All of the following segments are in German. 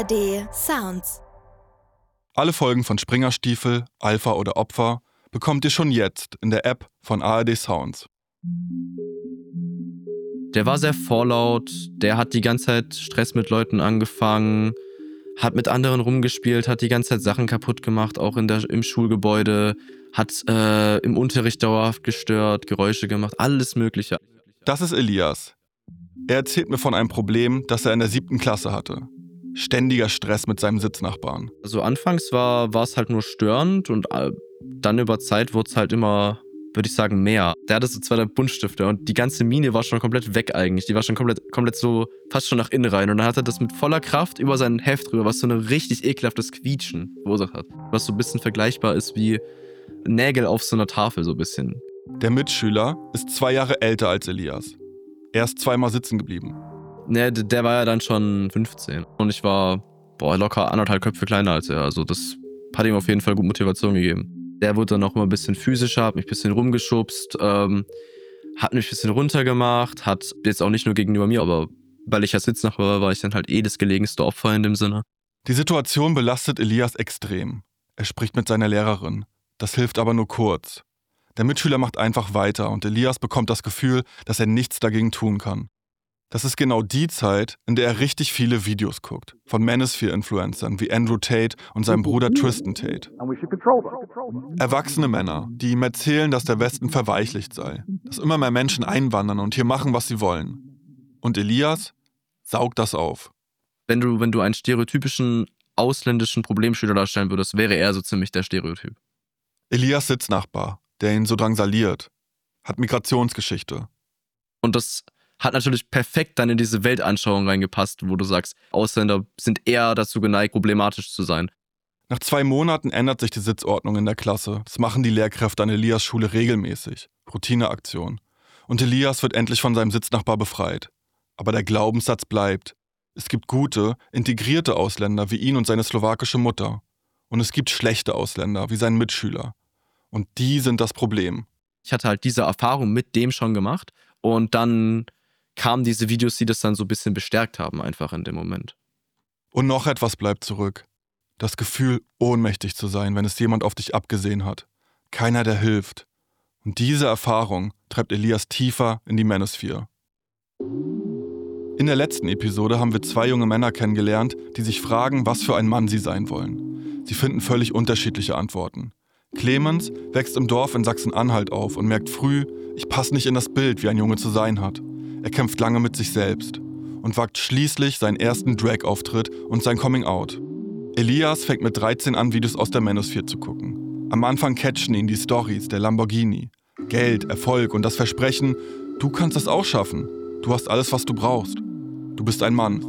ARD Sounds. Alle Folgen von Springerstiefel, Alpha oder Opfer bekommt ihr schon jetzt in der App von ARD Sounds. Der war sehr vorlaut, der hat die ganze Zeit Stress mit Leuten angefangen, hat mit anderen rumgespielt, hat die ganze Zeit Sachen kaputt gemacht, auch im Schulgebäude, hat im Unterricht dauerhaft gestört, Geräusche gemacht, alles Mögliche. Das ist Elias. Er erzählt mir von einem Problem, das er in der 7. Klasse hatte. Ständiger Stress mit seinem Sitznachbarn. Also anfangs war es halt nur störend und dann über Zeit wurde es halt immer, würde ich sagen, mehr. Der hatte so 2 Buntstifte und die ganze Mine war schon komplett weg eigentlich. Die war schon komplett so fast schon nach innen rein. Und dann hat er das mit voller Kraft über sein Heft rüber, was so ein richtig ekelhaftes Quietschen verursacht hat. Was so ein bisschen vergleichbar ist wie Nägel auf so einer Tafel so ein bisschen. Der Mitschüler ist 2 Jahre älter als Elias. Er ist 2-mal sitzen geblieben. Ne, der war ja dann schon 15. Und ich war locker 1,5 Köpfe kleiner als er. Also das hat ihm auf jeden Fall gut Motivation gegeben. Der wurde dann auch immer ein bisschen physischer, hat mich ein bisschen rumgeschubst, hat mich ein bisschen runtergemacht, hat jetzt auch nicht nur gegenüber mir, aber weil ich ja Sitznachbar war, ich dann halt das gelegenste Opfer in dem Sinne. Die Situation belastet Elias extrem. Er spricht mit seiner Lehrerin. Das hilft aber nur kurz. Der Mitschüler macht einfach weiter und Elias bekommt das Gefühl, dass er nichts dagegen tun kann. Das ist genau die Zeit, in der er richtig viele Videos guckt. Von Manosphere-Influencern wie Andrew Tate und seinem Bruder Tristan Tate. Erwachsene Männer, die ihm erzählen, dass der Westen verweichlicht sei. Dass immer mehr Menschen einwandern und hier machen, was sie wollen. Und Elias saugt das auf. Wenn du einen stereotypischen ausländischen Problemschüler darstellen würdest, wäre er so ziemlich der Stereotyp. Elias Sitznachbar, der ihn so drangsaliert, hat Migrationsgeschichte. Und das hat natürlich perfekt dann in diese Weltanschauung reingepasst, wo du sagst, Ausländer sind eher dazu geneigt, problematisch zu sein. Nach 2 Monaten ändert sich die Sitzordnung in der Klasse. Das machen die Lehrkräfte an Elias Schule regelmäßig. Routineaktion. Und Elias wird endlich von seinem Sitznachbar befreit. Aber der Glaubenssatz bleibt. Es gibt gute, integrierte Ausländer wie ihn und seine slowakische Mutter. Und es gibt schlechte Ausländer wie seinen Mitschüler. Und die sind das Problem. Ich hatte halt diese Erfahrung mit dem schon gemacht und dann kamen diese Videos, die das dann so ein bisschen bestärkt haben, einfach in dem Moment. Und noch etwas bleibt zurück. Das Gefühl, ohnmächtig zu sein, wenn es jemand auf dich abgesehen hat. Keiner, der hilft. Und diese Erfahrung treibt Elias tiefer in die Manosphere. In der letzten Episode haben wir 2 junge Männer kennengelernt, die sich fragen, was für ein Mann sie sein wollen. Sie finden völlig unterschiedliche Antworten. Clemens wächst im Dorf in Sachsen-Anhalt auf und merkt früh, ich passe nicht in das Bild, wie ein Junge zu sein hat. Er kämpft lange mit sich selbst und wagt schließlich seinen ersten Drag-Auftritt und sein Coming-out. Elias fängt mit 13 an, Videos aus der Manosphere zu gucken. Am Anfang catchen ihn die Storys der Lamborghini. Geld, Erfolg und das Versprechen, du kannst es auch schaffen. Du hast alles, was du brauchst. Du bist ein Mann.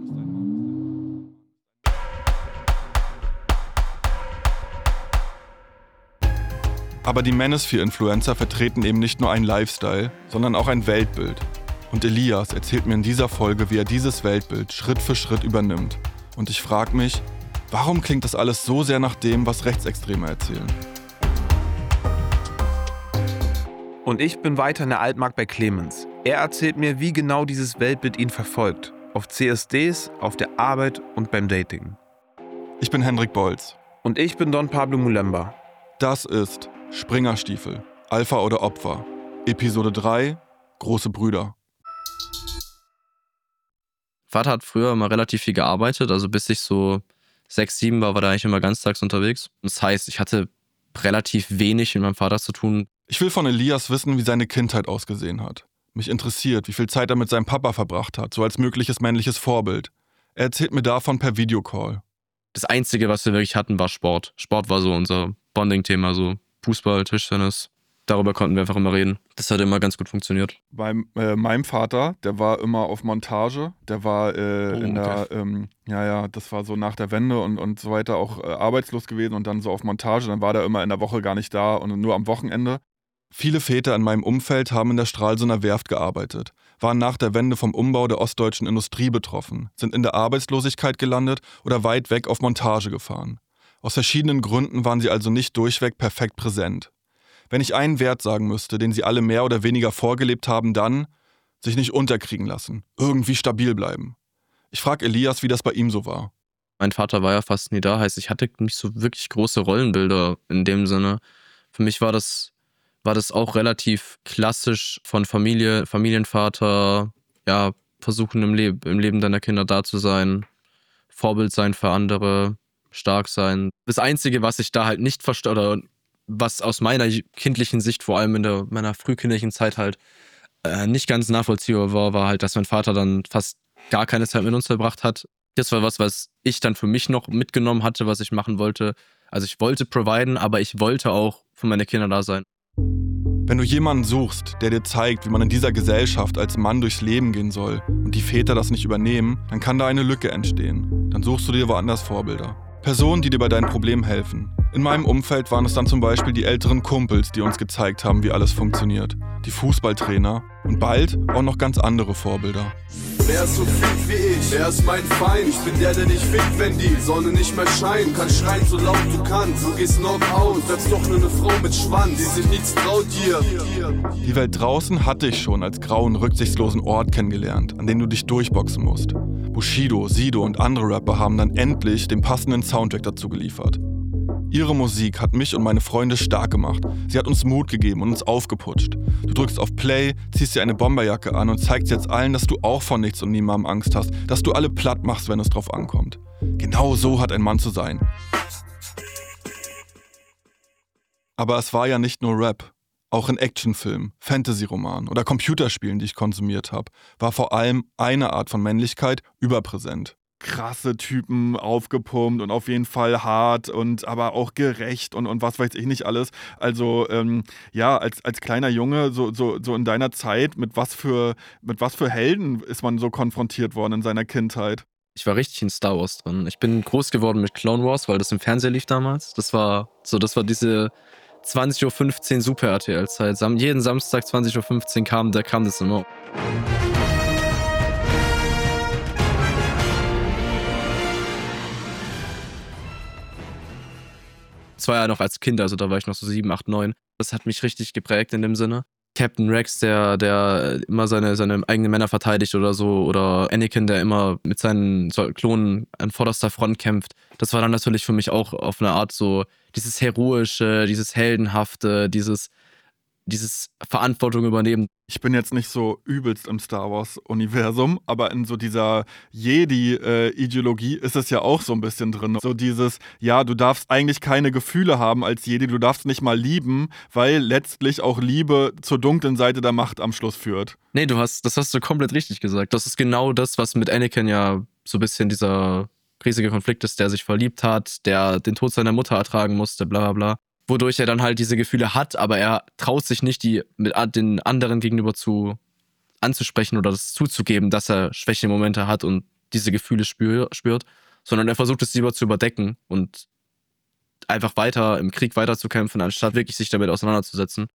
Aber die Manosphere-Influencer vertreten eben nicht nur einen Lifestyle, sondern auch ein Weltbild. Und Elias erzählt mir in dieser Folge, wie er dieses Weltbild Schritt für Schritt übernimmt. Und ich frage mich, warum klingt das alles so sehr nach dem, was Rechtsextreme erzählen? Und ich bin weiter in der Altmark bei Clemens. Er erzählt mir, wie genau dieses Weltbild ihn verfolgt. Auf CSDs, auf der Arbeit und beim Dating. Ich bin Hendrik Bolz. Und ich bin Don Pablo Mulemba. Das ist Springerstiefel, Alpha oder Opfer. Episode 3, Große Brüder. Vater hat früher immer relativ viel gearbeitet, also bis ich so 6, 7 war er eigentlich immer ganztags unterwegs. Das heißt, ich hatte relativ wenig mit meinem Vater zu tun. Ich will von Elias wissen, wie seine Kindheit ausgesehen hat. Mich interessiert, wie viel Zeit er mit seinem Papa verbracht hat, so als mögliches männliches Vorbild. Er erzählt mir davon per Videocall. Das Einzige, was wir wirklich hatten, war Sport. Sport war so unser Bonding-Thema, so Fußball, Tischtennis. Darüber konnten wir einfach immer reden. Das hat immer ganz gut funktioniert. Bei meinem Vater, der war immer auf Montage. Der war das war so nach der Wende und so weiter auch arbeitslos gewesen und dann so auf Montage. Dann war der immer in der Woche gar nicht da und nur am Wochenende. Viele Väter in meinem Umfeld haben in der Stralsunder Werft gearbeitet, waren nach der Wende vom Umbau der ostdeutschen Industrie betroffen, sind in der Arbeitslosigkeit gelandet oder weit weg auf Montage gefahren. Aus verschiedenen Gründen waren sie also nicht durchweg perfekt präsent. Wenn ich einen Wert sagen müsste, den sie alle mehr oder weniger vorgelebt haben, dann sich nicht unterkriegen lassen, irgendwie stabil bleiben. Ich frage Elias, wie das bei ihm so war. Mein Vater war ja fast nie da, heißt, ich hatte nicht so wirklich große Rollenbilder in dem Sinne. Für mich war das auch relativ klassisch von Familie, Familienvater, ja, versuchen im Leben deiner Kinder da zu sein, Vorbild sein für andere, stark sein. Das Einzige, was ich da halt nicht verstehe, oder was aus meiner kindlichen Sicht, vor allem in meiner frühkindlichen Zeit halt nicht ganz nachvollziehbar war halt, dass mein Vater dann fast gar keine Zeit mit uns verbracht hat. Das war was ich dann für mich noch mitgenommen hatte, was ich machen wollte. Also ich wollte providen, aber ich wollte auch für meine Kinder da sein. Wenn du jemanden suchst, der dir zeigt, wie man in dieser Gesellschaft als Mann durchs Leben gehen soll und die Väter das nicht übernehmen, dann kann da eine Lücke entstehen. Dann suchst du dir woanders Vorbilder. Personen, die dir bei deinen Problemen helfen. In meinem Umfeld waren es dann zum Beispiel die älteren Kumpels, die uns gezeigt haben, wie alles funktioniert. Die Fußballtrainer und bald auch noch ganz andere Vorbilder. Wer ist so fit wie ich? Wer ist mein Feind? Ich bin der dich fickt, wenn die Sonne nicht mehr scheint. Kannst schreien so laut du kannst. Du gehst Knockout, werd's doch nur eine Frau mit Schwanz, die sich nichts traut dir. Die Welt draußen hatte ich schon als grauen, rücksichtslosen Ort kennengelernt, an dem du dich durchboxen musst. Bushido, Sido und andere Rapper haben dann endlich den passenden Soundtrack dazu geliefert. Ihre Musik hat mich und meine Freunde stark gemacht. Sie hat uns Mut gegeben und uns aufgeputscht. Du drückst auf Play, ziehst dir eine Bomberjacke an und zeigst jetzt allen, dass du auch vor nichts und niemandem Angst hast, dass du alle platt machst, wenn es drauf ankommt. Genau so hat ein Mann zu sein. Aber es war ja nicht nur Rap. Auch in Actionfilmen, Fantasy-Romanen oder Computerspielen, die ich konsumiert habe, war vor allem eine Art von Männlichkeit überpräsent. Krasse Typen, aufgepumpt und auf jeden Fall hart und aber auch gerecht und was weiß ich nicht alles. Also als kleiner Junge, so in deiner Zeit, mit was für Helden ist man so konfrontiert worden in seiner Kindheit? Ich war richtig in Star Wars drin. Ich bin groß geworden mit Clone Wars, weil das im Fernseher lief damals. Das war diese 20.15 Uhr Super RTL-Zeit. Jeden Samstag 20.15 Uhr kam das immer. Das war ja noch als Kind, also da war ich noch so 7, 8, 9. Das hat mich richtig geprägt in dem Sinne. Captain Rex, der immer seine eigenen Männer verteidigt oder so. Oder Anakin, der immer mit seinen Klonen an vorderster Front kämpft. Das war dann natürlich für mich auch auf eine Art so dieses Heroische, dieses Heldenhafte, dieses Verantwortung übernehmen. Ich bin jetzt nicht so übelst im Star Wars-Universum, aber in so dieser Jedi-Ideologie ist es ja auch so ein bisschen drin. So dieses, ja, du darfst eigentlich keine Gefühle haben als Jedi, du darfst nicht mal lieben, weil letztlich auch Liebe zur dunklen Seite der Macht am Schluss führt. Nee, das hast du komplett richtig gesagt. Das ist genau das, was mit Anakin ja so ein bisschen dieser riesige Konflikt ist, der sich verliebt hat, der den Tod seiner Mutter ertragen musste, bla bla bla. Wodurch er dann halt diese Gefühle hat, aber er traut sich nicht, die mit den anderen gegenüber anzusprechen oder das zuzugeben, dass er Schwächemomente hat und diese Gefühle spürt, sondern er versucht es lieber zu überdecken und einfach weiter im Krieg weiterzukämpfen, anstatt wirklich sich damit auseinanderzusetzen.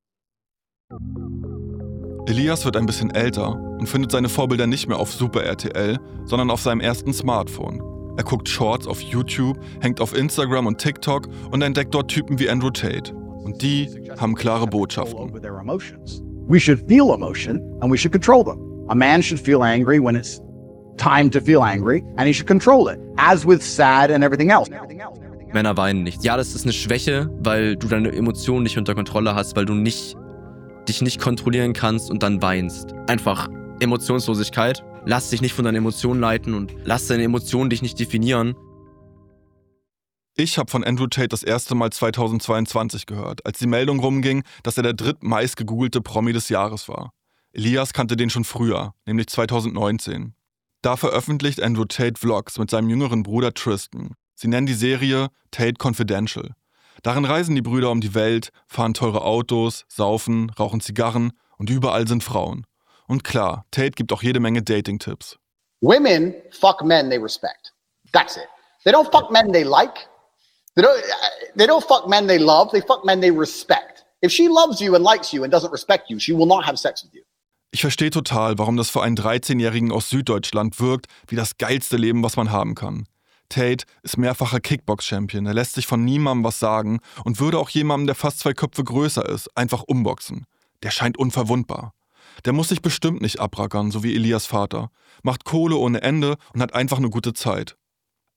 Elias wird ein bisschen älter und findet seine Vorbilder nicht mehr auf Super RTL, sondern auf seinem ersten Smartphone. Er guckt Shorts auf YouTube, hängt auf Instagram und TikTok und entdeckt dort Typen wie Andrew Tate. Und die haben klare Botschaften. We should feel emotion and we should control them. A man should feel angry when it's time to feel angry and he should control it, as with sad and everything else. Männer weinen nicht. Ja, das ist eine Schwäche, weil du deine Emotionen nicht unter Kontrolle hast, weil du dich nicht kontrollieren kannst und dann weinst. Einfach Emotionslosigkeit. Lass dich nicht von deinen Emotionen leiten und lass deine Emotionen dich nicht definieren. Ich habe von Andrew Tate das erste Mal 2022 gehört, als die Meldung rumging, dass er der drittmeist gegoogelte Promi des Jahres war. Elias kannte den schon früher, nämlich 2019. Da veröffentlicht Andrew Tate Vlogs mit seinem jüngeren Bruder Tristan. Sie nennen die Serie Tate Confidential. Darin reisen die Brüder um die Welt, fahren teure Autos, saufen, rauchen Zigarren und überall sind Frauen. Und klar, Tate gibt auch jede Menge Dating-Tipps. Women fuck men they respect. That's it. They don't fuck men they like. They don't fuck men they love. They fuck men they respect. If she loves you and likes you and doesn't respect you, she will not have sex with you. Ich verstehe total, warum das für einen 13-Jährigen aus Süddeutschland wirkt wie das geilste Leben, was man haben kann. Tate ist mehrfacher Kickbox-Champion, er lässt sich von niemandem was sagen und würde auch jemandem, der fast 2 Köpfe größer ist, einfach umboxen. Der scheint unverwundbar. Der muss sich bestimmt nicht abrackern, so wie Elias Vater, macht Kohle ohne Ende und hat einfach eine gute Zeit.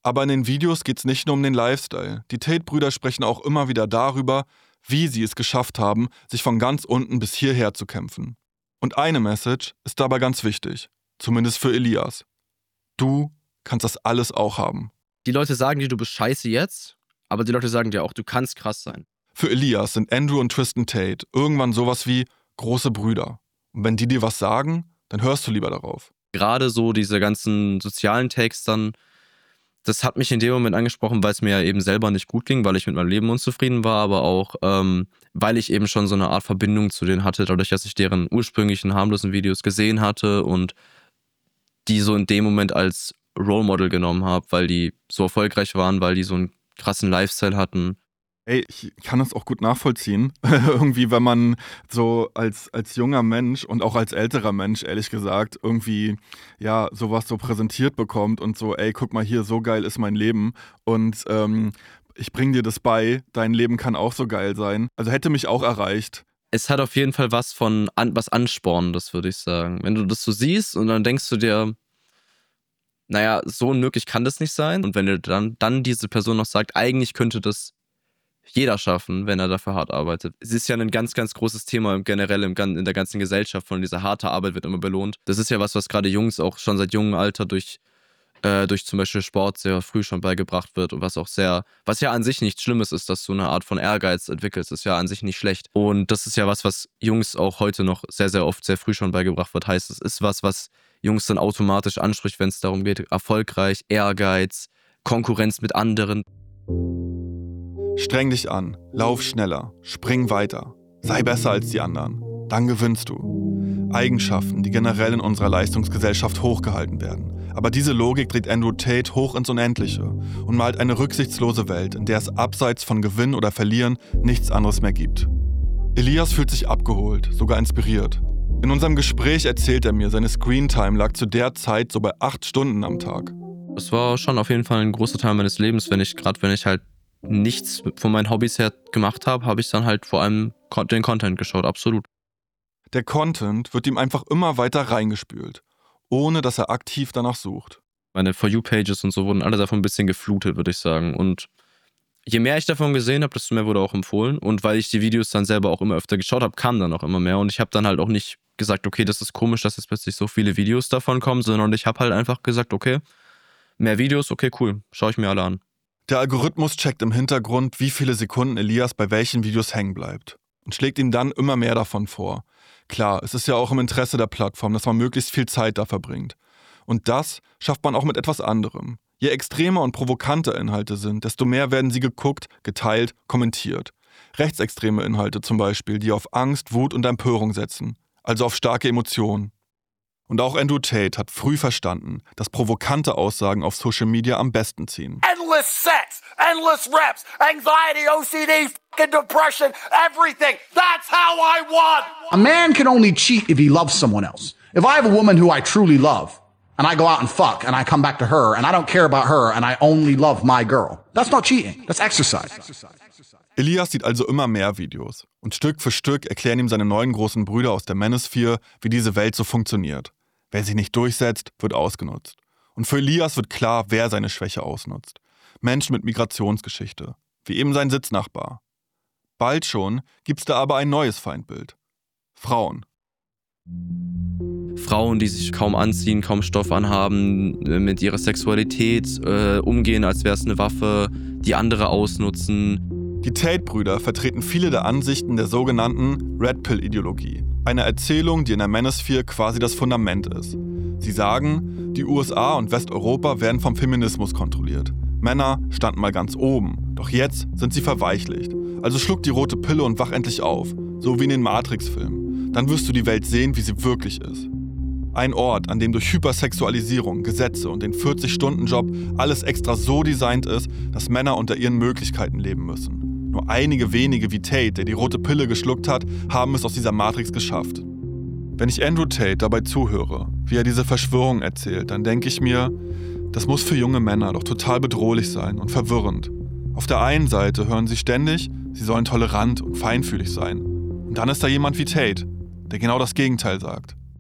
Aber in den Videos geht's nicht nur um den Lifestyle. Die Tate-Brüder sprechen auch immer wieder darüber, wie sie es geschafft haben, sich von ganz unten bis hierher zu kämpfen. Und eine Message ist dabei ganz wichtig, zumindest für Elias. Du kannst das alles auch haben. Die Leute sagen dir, du bist scheiße jetzt, aber die Leute sagen dir auch, du kannst krass sein. Für Elias sind Andrew und Tristan Tate irgendwann sowas wie große Brüder. Und wenn die dir was sagen, dann hörst du lieber darauf. Gerade so diese ganzen sozialen Takes dann, das hat mich in dem Moment angesprochen, weil es mir ja eben selber nicht gut ging, weil ich mit meinem Leben unzufrieden war, aber auch, weil ich eben schon so eine Art Verbindung zu denen hatte, dadurch, dass ich deren ursprünglichen harmlosen Videos gesehen hatte und die so in dem Moment als Role Model genommen habe, weil die so erfolgreich waren, weil die so einen krassen Lifestyle hatten. Ey, ich kann das auch gut nachvollziehen. Irgendwie, wenn man so als junger Mensch und auch als älterer Mensch, ehrlich gesagt, irgendwie ja sowas so präsentiert bekommt und so, ey, guck mal hier, so geil ist mein Leben und ich bring dir das bei, dein Leben kann auch so geil sein. Also hätte mich auch erreicht. Es hat auf jeden Fall was von was Anspornendes, würde ich sagen. Wenn du das so siehst und dann denkst du dir, naja, so unmöglich kann das nicht sein. Und wenn dir dann diese Person noch sagt, eigentlich könnte das jeder schaffen, wenn er dafür hart arbeitet. Es ist ja ein ganz, ganz großes Thema generell in der ganzen Gesellschaft, von dieser harte Arbeit wird immer belohnt. Das ist ja was gerade Jungs auch schon seit jungem Alter durch zum Beispiel Sport sehr früh schon beigebracht wird und was ja an sich nichts Schlimmes ist, dass du eine Art von Ehrgeiz entwickelst, ist ja an sich nicht schlecht. Und das ist ja was Jungs auch heute noch sehr, sehr oft sehr früh schon beigebracht wird. Heißt, es ist was Jungs dann automatisch anspricht, wenn es darum geht, erfolgreich, Ehrgeiz, Konkurrenz mit anderen. Streng dich an, lauf schneller, spring weiter, sei besser als die anderen, dann gewinnst du. Eigenschaften, die generell in unserer Leistungsgesellschaft hochgehalten werden. Aber diese Logik dreht Andrew Tate hoch ins Unendliche und malt eine rücksichtslose Welt, in der es abseits von Gewinnen oder Verlieren nichts anderes mehr gibt. Elias fühlt sich abgeholt, sogar inspiriert. In unserem Gespräch erzählt er mir, seine Screentime lag zu der Zeit so bei 8 Stunden am Tag. Das war schon auf jeden Fall ein großer Teil meines Lebens, wenn ich halt nichts von meinen Hobbys her gemacht habe, habe ich dann halt vor allem den Content geschaut, absolut. Der Content wird ihm einfach immer weiter reingespült, ohne dass er aktiv danach sucht. Meine For You-Pages und so wurden alle davon ein bisschen geflutet, würde ich sagen. Und je mehr ich davon gesehen habe, desto mehr wurde auch empfohlen. Und weil ich die Videos dann selber auch immer öfter geschaut habe, kam dann auch immer mehr. Und ich habe dann halt auch nicht gesagt, okay, das ist komisch, dass jetzt plötzlich so viele Videos davon kommen, sondern ich habe halt einfach gesagt, okay, mehr Videos, okay, cool, schaue ich mir alle an. Der Algorithmus checkt im Hintergrund, wie viele Sekunden Elias bei welchen Videos hängen bleibt und schlägt ihm dann immer mehr davon vor. Klar, es ist ja auch im Interesse der Plattform, dass man möglichst viel Zeit da verbringt. Und das schafft man auch mit etwas anderem. Je extremer und provokanter Inhalte sind, desto mehr werden sie geguckt, geteilt, kommentiert. Rechtsextreme Inhalte zum Beispiel, die auf Angst, Wut und Empörung setzen, also auf starke Emotionen. Und auch Andrew Tate hat früh verstanden, dass provokante Aussagen auf Social Media am besten ziehen. Endless sex, endless reps, anxiety, OCD, fucking depression, everything. That's how I want. A man can only cheat if he loves someone else. If I have a woman who I truly love, and I go out and fuck, and I come back to her, and I don't care about her, and I only love my girl, that's not cheating, that's exercise. Elias sieht also immer mehr Videos. Und Stück für Stück erklären ihm seine neuen großen Brüder aus der Manosphere, wie diese Welt so funktioniert. Wer sich nicht durchsetzt, wird ausgenutzt. Und für Elias wird klar, wer seine Schwäche ausnutzt. Menschen mit Migrationsgeschichte, wie eben sein Sitznachbar. Bald schon gibt's da aber ein neues Feindbild. Frauen. Frauen, die sich kaum anziehen, kaum Stoff anhaben, mit ihrer Sexualität umgehen, als wäre es eine Waffe, die andere ausnutzen. Die Tate-Brüder vertreten viele der Ansichten der sogenannten Red Pill-Ideologie, eine Erzählung, die in der Manosphere quasi das Fundament ist. Sie sagen, die USA und Westeuropa werden vom Feminismus kontrolliert. Männer standen mal ganz oben, doch jetzt sind sie verweichlicht. Also schluck die rote Pille und wach endlich auf, so wie in den Matrix-Filmen. Dann wirst du die Welt sehen, wie sie wirklich ist. Ein Ort, an dem durch Hypersexualisierung, Gesetze und den 40-Stunden-Job alles extra so designt ist, dass Männer unter ihren Möglichkeiten leben müssen. Nur einige wenige wie Tate, der die rote Pille geschluckt hat, haben es aus dieser Matrix geschafft. Wenn ich Andrew Tate dabei zuhöre, wie er diese Verschwörung erzählt, dann denke ich mir, das muss für junge Männer doch total bedrohlich sein und verwirrend. Auf der einen Seite hören sie ständig, sie sollen tolerant und feinfühlig sein. Und dann ist da jemand wie Tate, der genau das Gegenteil sagt.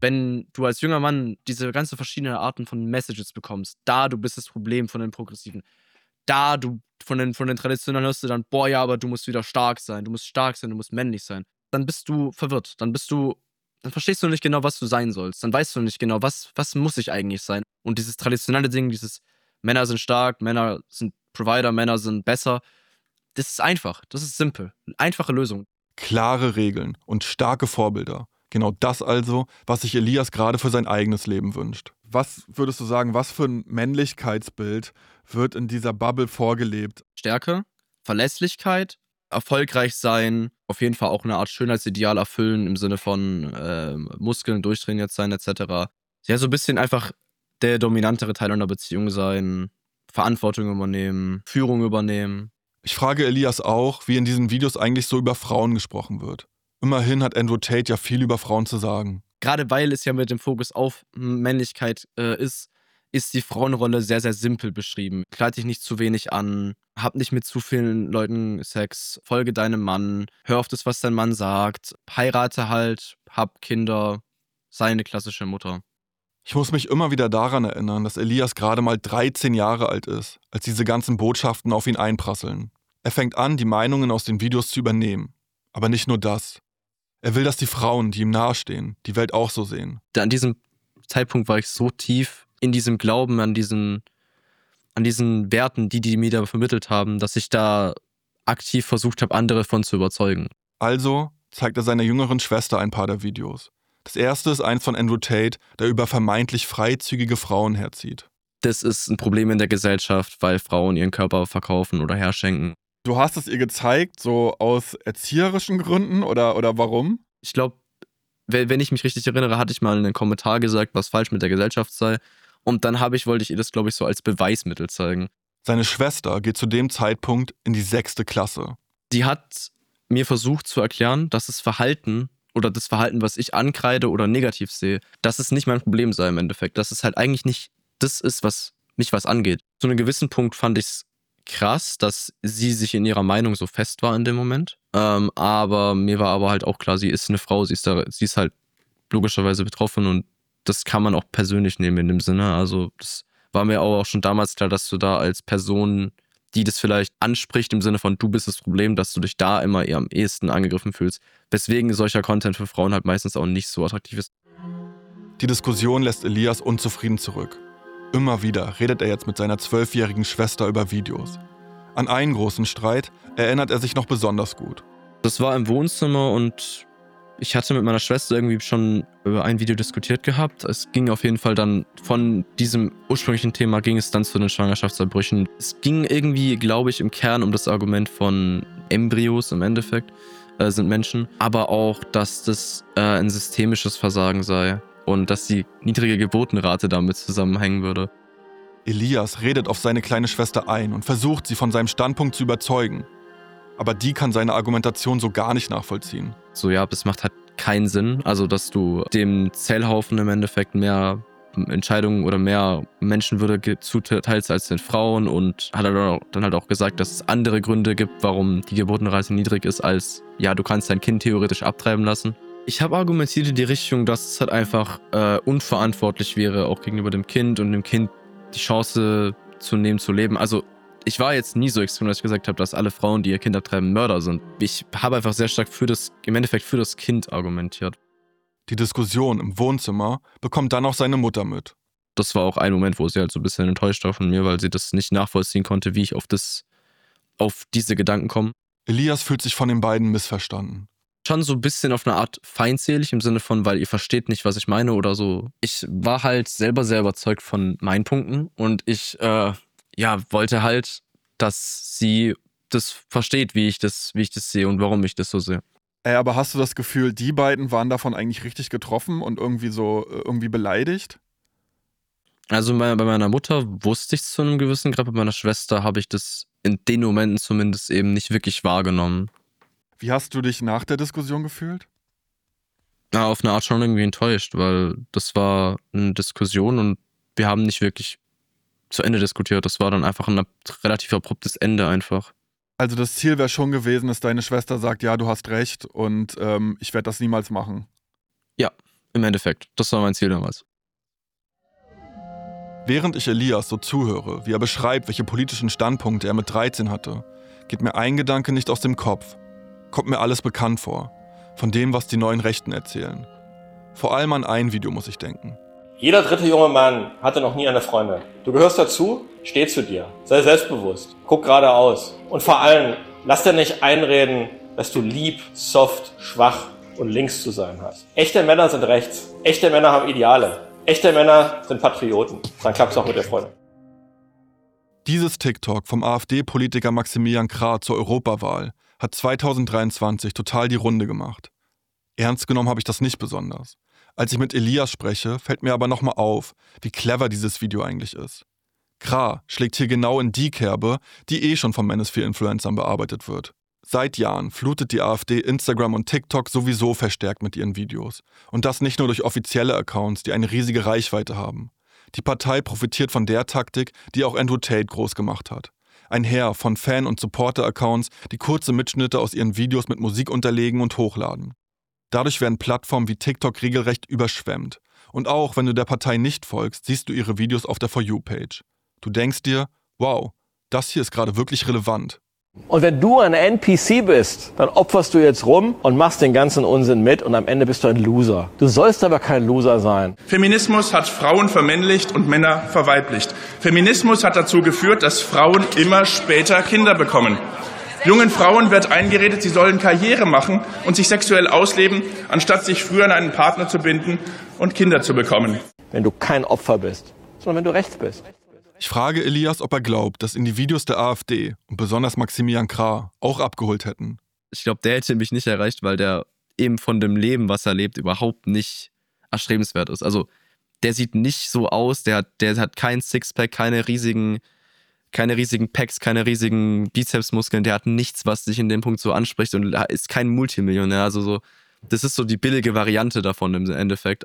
Wenn du als junger Mann diese ganze verschiedenen Arten von Messages bekommst, da du bist das Problem von den Progressiven, da du von den Traditionellen hörst du dann, boah, ja, aber du musst wieder stark sein, du musst männlich sein, dann bist du verwirrt, dann verstehst du nicht genau, was du sein sollst, dann weißt du nicht genau, was muss ich eigentlich sein. Und dieses traditionelle Ding, dieses Männer sind stark, Männer sind Provider, Männer sind besser, das ist einfach, das ist simpel, einfache Lösung. Klare Regeln und starke Vorbilder. Genau das also, was sich Elias gerade für sein eigenes Leben wünscht. Was würdest du sagen, was für ein Männlichkeitsbild wird in dieser Bubble vorgelebt? Stärke, Verlässlichkeit, erfolgreich sein, auf jeden Fall auch eine Art Schönheitsideal erfüllen im Sinne von Muskeln durchtrainiert sein etc. Ja, so ein bisschen einfach der dominantere Teil einer Beziehung sein, Verantwortung übernehmen, Führung übernehmen. Ich frage Elias auch, wie in diesen Videos eigentlich so über Frauen gesprochen wird. Immerhin hat Andrew Tate ja viel über Frauen zu sagen. Gerade weil es ja mit dem Fokus auf Männlichkeit ist die Frauenrolle sehr, sehr simpel beschrieben. Kleid dich nicht zu wenig an, hab nicht mit zu vielen Leuten Sex, folge deinem Mann, hör auf das, was dein Mann sagt, heirate halt, hab Kinder, sei eine klassische Mutter. Ich muss mich immer wieder daran erinnern, dass Elias gerade mal 13 Jahre alt ist, als diese ganzen Botschaften auf ihn einprasseln. Er fängt an, die Meinungen aus den Videos zu übernehmen. Aber nicht nur das. Er will, dass die Frauen, die ihm nahestehen, die Welt auch so sehen. An diesem Zeitpunkt war ich so tief in diesem Glauben an diesen Werten, die mir da vermittelt haben, dass ich da aktiv versucht habe, andere von zu überzeugen. Also zeigt er seiner jüngeren Schwester ein paar der Videos. Das erste ist eins von Andrew Tate, der über vermeintlich freizügige Frauen herzieht. Das ist ein Problem in der Gesellschaft, weil Frauen ihren Körper verkaufen oder herschenken. Du hast es ihr gezeigt, so aus erzieherischen Gründen oder warum? Ich glaube, wenn ich mich richtig erinnere, hatte ich mal in einem Kommentar gesagt, was falsch mit der Gesellschaft sei. Und dann wollte ich ihr das, glaube ich, so als Beweismittel zeigen. Seine Schwester geht zu dem Zeitpunkt in die 6. Klasse. Die hat mir versucht zu erklären, dass das Verhalten, was ich ankreide oder negativ sehe, dass es nicht mein Problem sei im Endeffekt. Dass es halt eigentlich nicht das ist, was mich was angeht. Zu einem gewissen Punkt fand ich es krass, dass sie sich in ihrer Meinung so fest war in dem Moment. Aber mir war aber halt auch klar, sie ist eine Frau, sie ist halt logischerweise betroffen und das kann man auch persönlich nehmen in dem Sinne. Also das war mir auch schon damals klar, dass du da als Person, die das vielleicht anspricht im Sinne von du bist das Problem, dass du dich da immer eher am ehesten angegriffen fühlst. Weswegen solcher Content für Frauen halt meistens auch nicht so attraktiv ist. Die Diskussion lässt Elias unzufrieden zurück. Immer wieder redet er jetzt mit seiner 12-jährigen Schwester über Videos. An einen großen Streit erinnert er sich noch besonders gut. Das war im Wohnzimmer und ich hatte mit meiner Schwester irgendwie schon über ein Video diskutiert gehabt. Es ging auf jeden Fall dann von diesem ursprünglichen Thema ging es dann zu den Schwangerschaftsabbrüchen. Es ging irgendwie, glaube ich, im Kern um das Argument von Embryos im Endeffekt, sind Menschen. Aber auch, dass das ein systemisches Versagen sei. Und dass die niedrige Geburtenrate damit zusammenhängen würde. Elias redet auf seine kleine Schwester ein und versucht, sie von seinem Standpunkt zu überzeugen. Aber die kann seine Argumentation so gar nicht nachvollziehen. So, ja, das macht halt keinen Sinn. Also, dass du dem Zellhaufen im Endeffekt mehr Entscheidungen oder mehr Menschenwürde zuteilst als den Frauen und hat er dann halt auch gesagt, dass es andere Gründe gibt, warum die Geburtenrate niedrig ist, als, ja, du kannst dein Kind theoretisch abtreiben lassen. Ich habe argumentiert in die Richtung, dass es halt einfach unverantwortlich wäre, auch gegenüber dem Kind und dem Kind die Chance zu nehmen, zu leben. Also ich war jetzt nie so extrem, dass ich gesagt habe, dass alle Frauen, die ihr Kind abtreiben, Mörder sind. Ich habe einfach sehr stark im Endeffekt für das Kind argumentiert. Die Diskussion im Wohnzimmer bekommt dann auch seine Mutter mit. Das war auch ein Moment, wo sie halt so ein bisschen enttäuscht war von mir, weil sie das nicht nachvollziehen konnte, wie ich auf diese Gedanken komme. Elias fühlt sich von den beiden missverstanden. Schon so ein bisschen auf eine Art feindselig im Sinne von, weil ihr versteht nicht, was ich meine oder so. Ich war halt selber sehr überzeugt von meinen Punkten und ich wollte halt, dass sie das versteht, wie ich das sehe und warum ich das so sehe. Aber hast du das Gefühl, die beiden waren davon eigentlich richtig getroffen und irgendwie beleidigt? Also bei meiner Mutter wusste ich es zu einem gewissen Grad, bei meiner Schwester habe ich das in den Momenten zumindest eben nicht wirklich wahrgenommen. Wie hast du dich nach der Diskussion gefühlt? Ja, auf eine Art schon irgendwie enttäuscht, weil das war eine Diskussion und wir haben nicht wirklich zu Ende diskutiert. Das war dann einfach ein relativ abruptes Ende einfach. Also das Ziel wäre schon gewesen, dass deine Schwester sagt, ja, du hast recht und ich werde das niemals machen. Ja, im Endeffekt. Das war mein Ziel damals. Während ich Elias so zuhöre, wie er beschreibt, welche politischen Standpunkte er mit 13 hatte, geht mir ein Gedanke nicht aus dem Kopf. Kommt mir alles bekannt vor. Von dem, was die neuen Rechten erzählen. Vor allem an ein Video muss ich denken. Jeder dritte junge Mann hatte noch nie eine Freundin. Du gehörst dazu, steh zu dir. Sei selbstbewusst, guck geradeaus. Und vor allem, lass dir nicht einreden, dass du lieb, soft, schwach und links zu sein hast. Echte Männer sind rechts. Echte Männer haben Ideale. Echte Männer sind Patrioten. Dann klappt es auch mit der Freundin. Dieses TikTok vom AfD-Politiker Maximilian Krah zur Europawahl hat 2023 total die Runde gemacht. Ernst genommen habe ich das nicht besonders. Als ich mit Elias spreche, fällt mir aber nochmal auf, wie clever dieses Video eigentlich ist. Krah schlägt hier genau in die Kerbe, die schon von Manosphere-Influencern bearbeitet wird. Seit Jahren flutet die AfD Instagram und TikTok sowieso verstärkt mit ihren Videos. Und das nicht nur durch offizielle Accounts, die eine riesige Reichweite haben. Die Partei profitiert von der Taktik, die auch Andrew Tate groß gemacht hat. Ein Heer von Fan- und Supporter-Accounts, die kurze Mitschnitte aus ihren Videos mit Musik unterlegen und hochladen. Dadurch werden Plattformen wie TikTok regelrecht überschwemmt. Und auch wenn du der Partei nicht folgst, siehst du ihre Videos auf der For You-Page. Du denkst dir, wow, das hier ist gerade wirklich relevant. Und wenn du ein NPC bist, dann opferst du jetzt rum und machst den ganzen Unsinn mit und am Ende bist du ein Loser. Du sollst aber kein Loser sein. Feminismus hat Frauen vermännlicht und Männer verweiblicht. Feminismus hat dazu geführt, dass Frauen immer später Kinder bekommen. Jungen Frauen wird eingeredet, sie sollen Karriere machen und sich sexuell ausleben, anstatt sich früher an einen Partner zu binden und Kinder zu bekommen. Wenn du kein Opfer bist, sondern wenn du rechts bist. Ich frage Elias, ob er glaubt, dass ihn die Videos der AfD und besonders Maximilian Krah auch abgeholt hätten. Ich glaube, der hätte mich nicht erreicht, weil der eben von dem Leben, was er lebt, überhaupt nicht erstrebenswert ist. Also der sieht nicht so aus, der hat kein Sixpack, keine riesigen Packs, keine riesigen Bizepsmuskeln, der hat nichts, was sich in dem Punkt so anspricht und ist kein Multimillionär. Also so, das ist so die billige Variante davon im Endeffekt.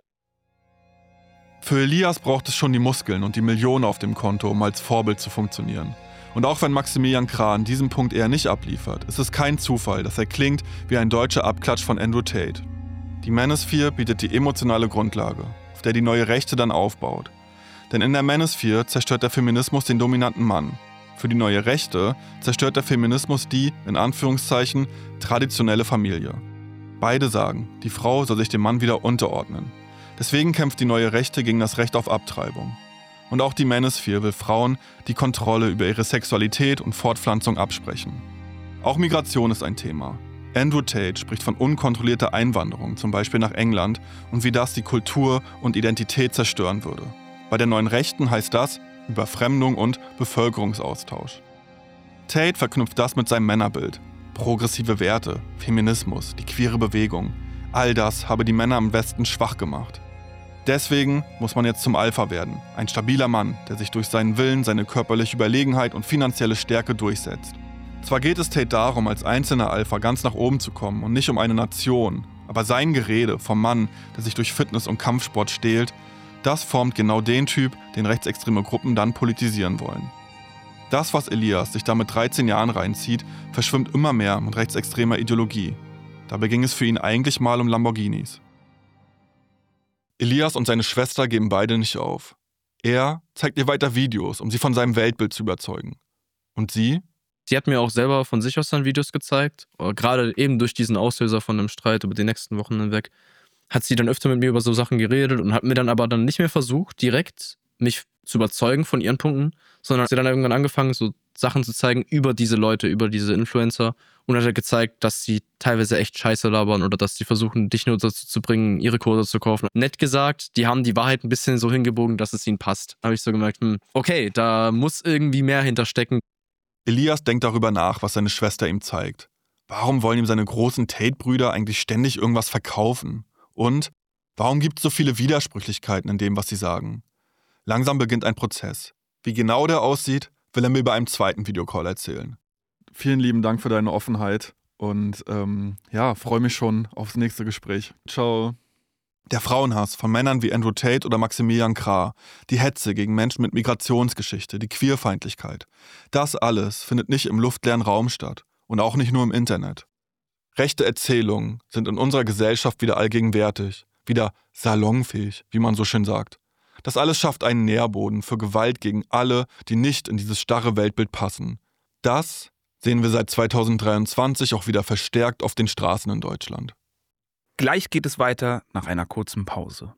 Für Elias braucht es schon die Muskeln und die Millionen auf dem Konto, um als Vorbild zu funktionieren. Und auch wenn Maximilian Krah an diesem Punkt eher nicht abliefert, ist es kein Zufall, dass er klingt wie ein deutscher Abklatsch von Andrew Tate. Die Manosphere bietet die emotionale Grundlage, auf der die neue Rechte dann aufbaut. Denn in der Manosphere zerstört der Feminismus den dominanten Mann. Für die neue Rechte zerstört der Feminismus die, in Anführungszeichen, traditionelle Familie. Beide sagen, die Frau soll sich dem Mann wieder unterordnen. Deswegen kämpft die neue Rechte gegen das Recht auf Abtreibung. Und auch die Manosphere will Frauen die Kontrolle über ihre Sexualität und Fortpflanzung absprechen. Auch Migration ist ein Thema. Andrew Tate spricht von unkontrollierter Einwanderung, zum Beispiel nach England, und wie das die Kultur und Identität zerstören würde. Bei der neuen Rechten heißt das Überfremdung und Bevölkerungsaustausch. Tate verknüpft das mit seinem Männerbild. Progressive Werte, Feminismus, die queere Bewegung. All das habe die Männer im Westen schwach gemacht. Deswegen muss man jetzt zum Alpha werden. Ein stabiler Mann, der sich durch seinen Willen, seine körperliche Überlegenheit und finanzielle Stärke durchsetzt. Zwar geht es Tate darum, als einzelner Alpha ganz nach oben zu kommen und nicht um eine Nation, aber sein Gerede vom Mann, der sich durch Fitness und Kampfsport stählt, das formt genau den Typ, den rechtsextreme Gruppen dann politisieren wollen. Das, was Elias sich da mit 13 Jahren reinzieht, verschwimmt immer mehr mit rechtsextremer Ideologie. Dabei ging es für ihn eigentlich mal um Lamborghinis. Elias und seine Schwester geben beide nicht auf. Er zeigt ihr weiter Videos, um sie von seinem Weltbild zu überzeugen. Und sie? Sie hat mir auch selber von sich aus dann Videos gezeigt. Gerade eben durch diesen Auslöser von einem Streit über die nächsten Wochen hinweg hat sie dann öfter mit mir über so Sachen geredet und hat mir dann aber nicht mehr versucht, direkt mich zu überzeugen von ihren Punkten, sondern hat sie dann irgendwann angefangen, so Sachen zu zeigen über diese Leute, über diese Influencer und hat halt gezeigt, dass sie teilweise echt Scheiße labern oder dass sie versuchen, dich nur dazu zu bringen, ihre Kurse zu kaufen. Nett gesagt, die haben die Wahrheit ein bisschen so hingebogen, dass es ihnen passt. Da habe ich so gemerkt, okay, da muss irgendwie mehr hinterstecken. Elias denkt darüber nach, was seine Schwester ihm zeigt. Warum wollen ihm seine großen Tate-Brüder eigentlich ständig irgendwas verkaufen? Und warum gibt es so viele Widersprüchlichkeiten in dem, was sie sagen? Langsam beginnt ein Prozess. Wie genau der aussieht, will er mir bei einem zweiten Videocall erzählen. Vielen lieben Dank für deine Offenheit und freue mich schon aufs nächste Gespräch. Ciao. Der Frauenhass von Männern wie Andrew Tate oder Maximilian Krah, die Hetze gegen Menschen mit Migrationsgeschichte, die Queerfeindlichkeit, das alles findet nicht im luftleeren Raum statt und auch nicht nur im Internet. Rechte Erzählungen sind in unserer Gesellschaft wieder allgegenwärtig, wieder salonfähig, wie man so schön sagt. Das alles schafft einen Nährboden für Gewalt gegen alle, die nicht in dieses starre Weltbild passen. Das sehen wir seit 2023 auch wieder verstärkt auf den Straßen in Deutschland. Gleich geht es weiter nach einer kurzen Pause.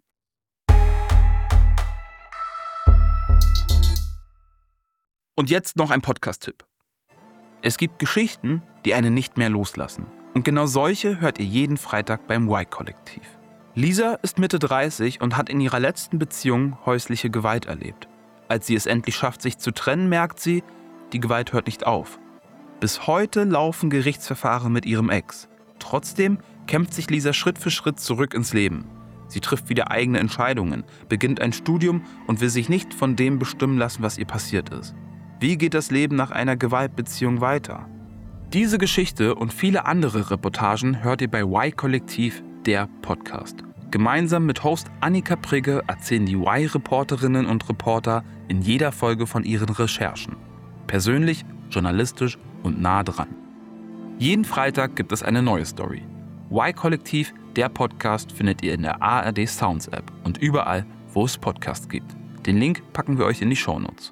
Und jetzt noch ein Podcast-Tipp. Es gibt Geschichten, die einen nicht mehr loslassen. Und genau solche hört ihr jeden Freitag beim Y-Kollektiv. Lisa ist Mitte 30 und hat in ihrer letzten Beziehung häusliche Gewalt erlebt. Als sie es endlich schafft, sich zu trennen, merkt sie, die Gewalt hört nicht auf. Bis heute laufen Gerichtsverfahren mit ihrem Ex. Trotzdem kämpft sich Lisa Schritt für Schritt zurück ins Leben. Sie trifft wieder eigene Entscheidungen, beginnt ein Studium und will sich nicht von dem bestimmen lassen, was ihr passiert ist. Wie geht das Leben nach einer Gewaltbeziehung weiter? Diese Geschichte und viele andere Reportagen hört ihr bei Y-Kollektiv, der Podcast. Gemeinsam mit Host Annika Prigge erzählen die Y-Reporterinnen und Reporter in jeder Folge von ihren Recherchen. Persönlich, journalistisch und nah dran. Jeden Freitag gibt es eine neue Story. Y-Kollektiv, der Podcast, findet ihr in der ARD Sounds App und überall, wo es Podcasts gibt. Den Link packen wir euch in die Shownotes.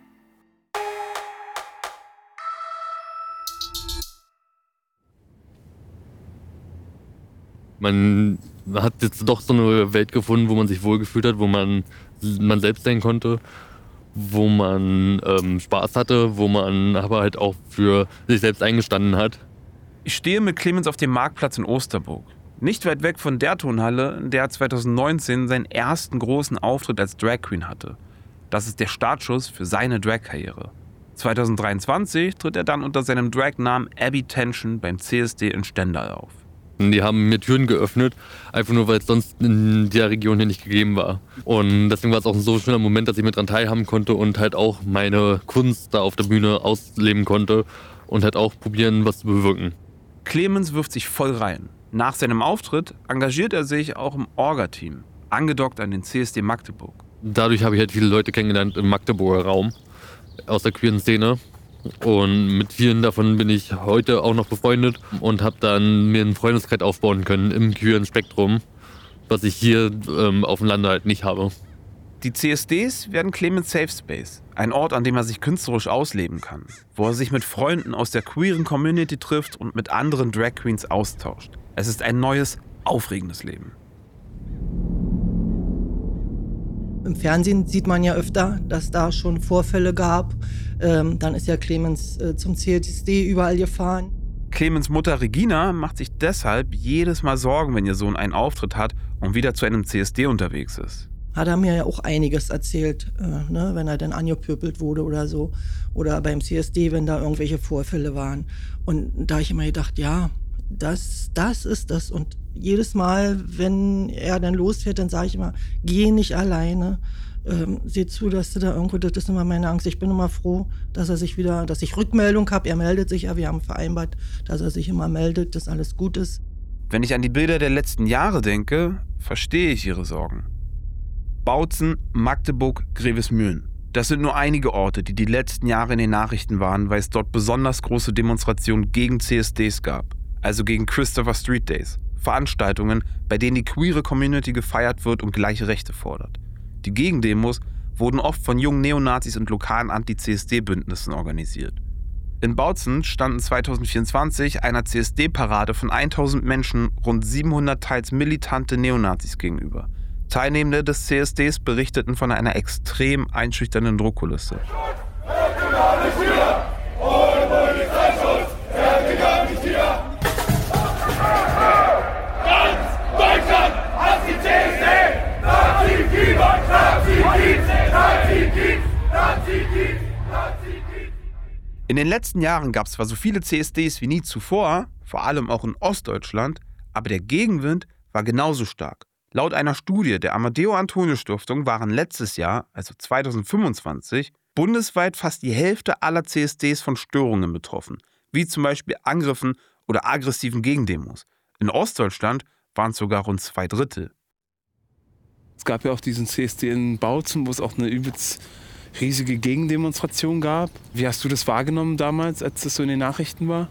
Man hat jetzt doch so eine Welt gefunden, wo man sich wohlgefühlt hat, wo man selbst sein konnte, wo man Spaß hatte, wo man aber halt auch für sich selbst eingestanden hat. Ich stehe mit Clemens auf dem Marktplatz in Osterburg. Nicht weit weg von der Turnhalle, in der er 2019 seinen ersten großen Auftritt als Drag Queen hatte. Das ist der Startschuss für seine Drag-Karriere. 2023 tritt er dann unter seinem Drag-Namen Abby Tension beim CSD in Stendal auf. Die haben mir Türen geöffnet, einfach nur, weil es sonst in der Region hier nicht gegeben war. Und deswegen war es auch ein so schöner Moment, dass ich mit dran teilhaben konnte und halt auch meine Kunst da auf der Bühne ausleben konnte und halt auch probieren, was zu bewirken. Clemens wirft sich voll rein. Nach seinem Auftritt engagiert er sich auch im Orga-Team, angedockt an den CSD Magdeburg. Dadurch habe ich halt viele Leute kennengelernt im Magdeburger Raum, aus der queeren Szene. Und mit vielen davon bin ich heute auch noch befreundet und habe dann mir einen Freundeskreis aufbauen können im queeren Spektrum, was ich hier auf dem Lande halt nicht habe. Die CSDs werden Clemens Safe Space, ein Ort, an dem er sich künstlerisch ausleben kann, wo er sich mit Freunden aus der queeren Community trifft und mit anderen Drag Queens austauscht. Es ist ein neues, aufregendes Leben. Im Fernsehen sieht man ja öfter, dass da schon Vorfälle gab. Dann ist ja Clemens zum CSD überall gefahren. Clemens Mutter Regina macht sich deshalb jedes Mal Sorgen, wenn ihr Sohn einen Auftritt hat und wieder zu einem CSD unterwegs ist. Hat er mir ja auch einiges erzählt, ne, wenn er dann angepöbelt wurde oder so. Oder beim CSD, wenn da irgendwelche Vorfälle waren. Und da habe ich immer gedacht, ja, das ist das. Und jedes Mal, wenn er dann losfährt, dann sage ich immer, geh nicht alleine. Seh zu, dass du da irgendwo, das ist immer meine Angst. Ich bin immer froh, dass ich Rückmeldung habe. Er meldet sich ja, wir haben vereinbart, dass er sich immer meldet, dass alles gut ist. Wenn ich an die Bilder der letzten Jahre denke, verstehe ich ihre Sorgen. Bautzen, Magdeburg, Grevesmühlen. Das sind nur einige Orte, die die letzten Jahre in den Nachrichten waren, weil es dort besonders große Demonstrationen gegen CSDs gab, also gegen Christopher Street Days. Veranstaltungen, bei denen die queere Community gefeiert wird und gleiche Rechte fordert. Die Gegendemos wurden oft von jungen Neonazis und lokalen Anti-CSD-Bündnissen organisiert. In Bautzen standen 2024 einer CSD-Parade von 1000 Menschen rund 700 teils militante Neonazis gegenüber. Teilnehmende des CSDs berichteten von einer extrem einschüchternden Druckkulisse. In den letzten Jahren gab es zwar so viele CSDs wie nie zuvor, vor allem auch in Ostdeutschland, aber der Gegenwind war genauso stark. Laut einer Studie der Amadeo-Antonio-Stiftung waren letztes Jahr, also 2025, bundesweit fast die Hälfte aller CSDs von Störungen betroffen, wie zum Beispiel Angriffen oder aggressiven Gegendemos. In Ostdeutschland waren es sogar rund 2/3. Es gab ja auch diesen CSD in Bautzen, wo es auch eine übelst riesige Gegendemonstration gab. Wie hast du das wahrgenommen damals, als das so in den Nachrichten war?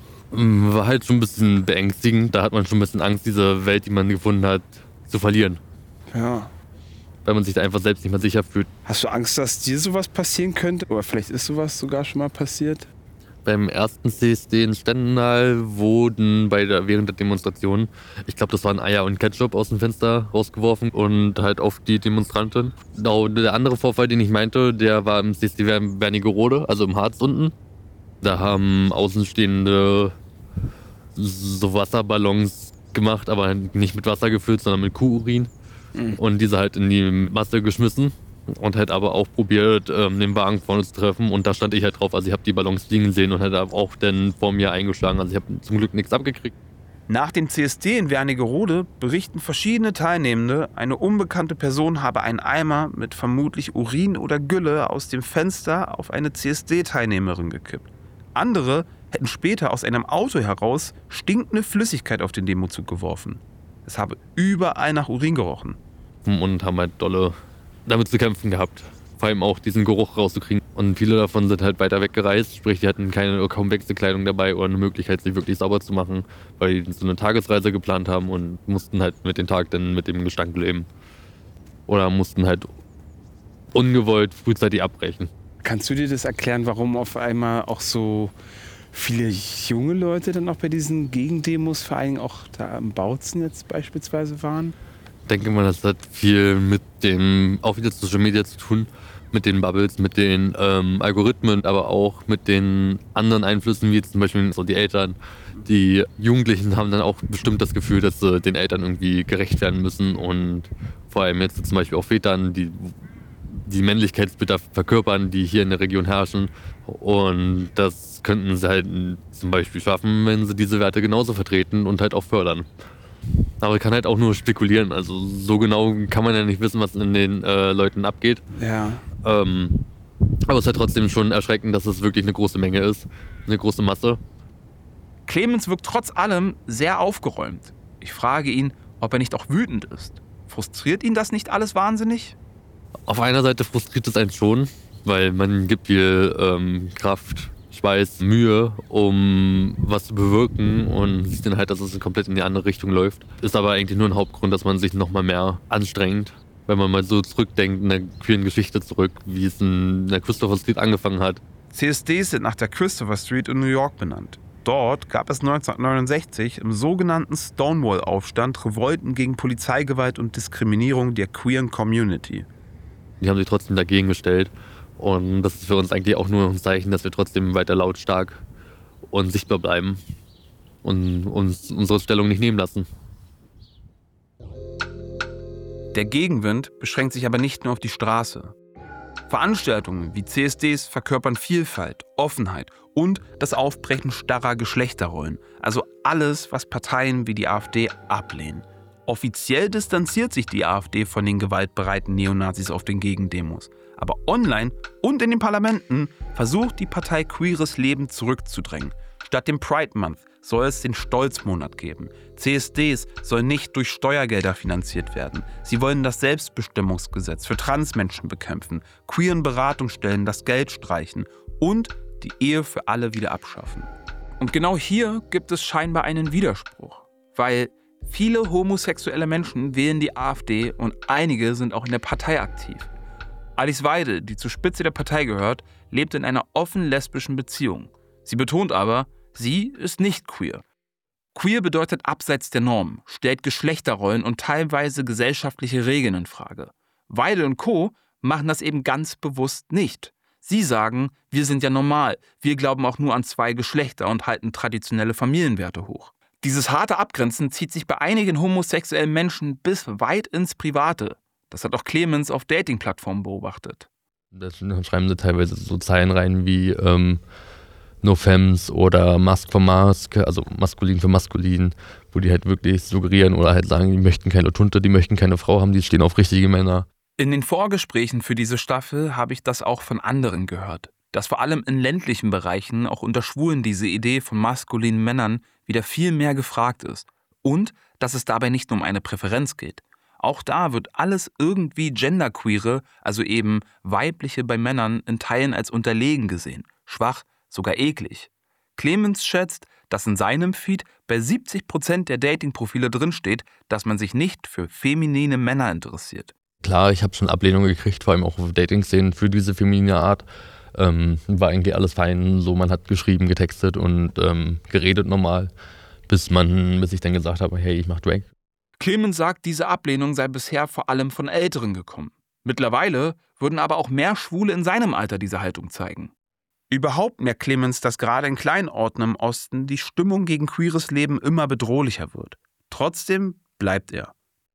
War halt schon ein bisschen beängstigend. Da hat man schon ein bisschen Angst, diese Welt, die man gefunden hat, zu verlieren. Ja. Weil man sich da einfach selbst nicht mehr sicher fühlt. Hast du Angst, dass dir sowas passieren könnte? Oder vielleicht ist sowas sogar schon mal passiert? Beim ersten CSD in Stendal wurden während der Demonstration, ich glaube, das waren Eier und Ketchup aus dem Fenster rausgeworfen und halt auf die Demonstranten. Genau, der andere Vorfall, den ich meinte, der war im CSD Wernigerode, also im Harz unten. Da haben Außenstehende so Wasserballons gemacht, aber nicht mit Wasser gefüllt, sondern mit Kuhurin. Und diese halt in die Masse geschmissen und halt aber auch probiert, den Wagen vorne zu treffen. Und da stand ich halt drauf. Also ich habe die Ballons fliegen sehen und hätte auch dann vor mir eingeschlagen. Also ich habe zum Glück nichts abgekriegt. Nach dem CSD in Wernigerode berichten verschiedene Teilnehmende, eine unbekannte Person habe einen Eimer mit vermutlich Urin oder Gülle aus dem Fenster auf eine CSD-Teilnehmerin gekippt. Andere hätten später aus einem Auto heraus stinkende Flüssigkeit auf den Demozug geworfen. Es habe überall nach Urin gerochen. Und haben halt dolle damit zu kämpfen gehabt. Vor allem auch diesen Geruch rauszukriegen. Und viele davon sind halt weiter weggereist. Sprich, die hatten kaum Wechselkleidung dabei oder eine Möglichkeit, sich wirklich sauber zu machen, weil die so eine Tagesreise geplant haben und mussten halt mit dem Tag dann mit dem Gestank leben. Oder mussten halt ungewollt frühzeitig abbrechen. Kannst du dir das erklären, warum auf einmal auch so viele junge Leute dann auch bei diesen Gegendemos, vor allem auch da am Bautzen jetzt beispielsweise waren? Ich denke mal, das hat viel mit dem, auch wieder Social Media zu tun, mit den Bubbles, mit den Algorithmen, aber auch mit den anderen Einflüssen, wie zum Beispiel so die Eltern. Die Jugendlichen haben dann auch bestimmt das Gefühl, dass sie den Eltern irgendwie gerecht werden müssen und vor allem jetzt zum Beispiel auch Vätern, die Männlichkeitsbilder verkörpern, die hier in der Region herrschen. Und das könnten sie halt zum Beispiel schaffen, wenn sie diese Werte genauso vertreten und halt auch fördern. Aber ich kann halt auch nur spekulieren. Also so genau kann man ja nicht wissen, was in den Leuten abgeht. Ja. Aber es ist halt trotzdem schon erschreckend, dass es wirklich eine große Menge ist. Eine große Masse. Clemens wirkt trotz allem sehr aufgeräumt. Ich frage ihn, ob er nicht auch wütend ist. Frustriert ihn das nicht alles wahnsinnig? Auf einer Seite frustriert es einen schon, weil man gibt viel Kraft, Schweiß, Mühe, um was zu bewirken und sieht dann halt, dass es komplett in die andere Richtung läuft. Ist aber eigentlich nur ein Hauptgrund, dass man sich noch mal mehr anstrengt, wenn man mal so zurückdenkt in der queeren Geschichte zurück, wie es in der Christopher Street angefangen hat. CSDs sind nach der Christopher Street in New York benannt. Dort gab es 1969 im sogenannten Stonewall-Aufstand Revolten gegen Polizeigewalt und Diskriminierung der queeren Community. Die haben sich trotzdem dagegen gestellt. Und das ist für uns eigentlich auch nur ein Zeichen, dass wir trotzdem weiter lautstark und sichtbar bleiben und uns unsere Stellung nicht nehmen lassen. Der Gegenwind beschränkt sich aber nicht nur auf die Straße. Veranstaltungen wie CSDs verkörpern Vielfalt, Offenheit und das Aufbrechen starrer Geschlechterrollen. Also alles, was Parteien wie die AfD ablehnen. Offiziell distanziert sich die AfD von den gewaltbereiten Neonazis auf den Gegendemos. Aber online und in den Parlamenten versucht die Partei queeres Leben zurückzudrängen. Statt dem Pride Month soll es den Stolzmonat geben. CSDs sollen nicht durch Steuergelder finanziert werden. Sie wollen das Selbstbestimmungsgesetz für Transmenschen bekämpfen, queeren Beratungsstellen das Geld streichen und die Ehe für alle wieder abschaffen. Und genau hier gibt es scheinbar einen Widerspruch, weil viele homosexuelle Menschen wählen die AfD und einige sind auch in der Partei aktiv. Alice Weidel, die zur Spitze der Partei gehört, lebt in einer offen lesbischen Beziehung. Sie betont aber, sie ist nicht queer. Queer bedeutet abseits der Norm, stellt Geschlechterrollen und teilweise gesellschaftliche Regeln in Frage. Weidel und Co. machen das eben ganz bewusst nicht. Sie sagen, wir sind ja normal, wir glauben auch nur an zwei Geschlechter und halten traditionelle Familienwerte hoch. Dieses harte Abgrenzen zieht sich bei einigen homosexuellen Menschen bis weit ins Private. Das hat auch Clemens auf Dating-Plattformen beobachtet. Da schreiben sie teilweise so Zeilen rein wie No Femmes oder Mask for Mask, also maskulin für maskulin, wo die halt wirklich suggerieren oder halt sagen, die möchten keine Tunte, die möchten keine Frau haben, die stehen auf richtige Männer. In den Vorgesprächen für diese Staffel habe ich das auch von anderen gehört, dass vor allem in ländlichen Bereichen auch unter Schwulen diese Idee von maskulinen Männern wieder viel mehr gefragt ist und dass es dabei nicht nur um eine Präferenz geht. Auch da wird alles irgendwie genderqueere, also eben weibliche bei Männern, in Teilen als unterlegen gesehen, schwach, sogar eklig. Clemens schätzt, dass in seinem Feed bei 70% der Dating-Profile drinsteht, dass man sich nicht für feminine Männer interessiert. Klar, ich habe schon Ablehnungen gekriegt, vor allem auch auf Dating-Szenen für diese feminine Art. War eigentlich alles fein, so man hat geschrieben, getextet und geredet normal, bis ich dann gesagt habe, hey, ich mach Drag. Clemens sagt, diese Ablehnung sei bisher vor allem von Älteren gekommen. Mittlerweile würden aber auch mehr Schwule in seinem Alter diese Haltung zeigen. Überhaupt merkt Clemens, dass gerade in Kleinorten im Osten die Stimmung gegen queeres Leben immer bedrohlicher wird. Trotzdem bleibt er.